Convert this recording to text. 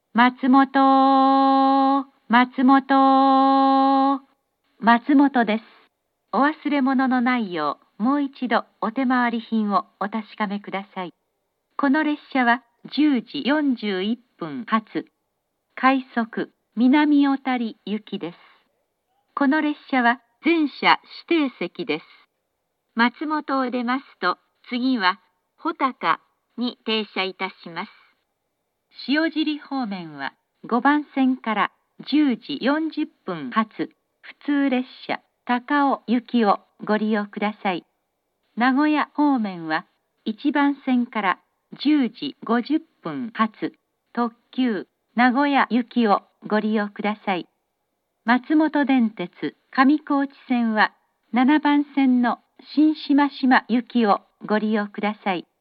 松本、松本、松本です。お忘れ物のないよう、もう一度お手回り品をお確かめください。この列車は10時41分発、快速南小谷行きです。この列車は全車指定席です。松本を出ますと、次は穂高に停車いたします。塩尻方面は5番線から10時40分発普通列車高尾行きをご利用ください。名古屋方面は1番線から10時50分発特急名古屋行きをご利用ください。松本電鉄上高地線は7番線の新島島行きをご利用ください。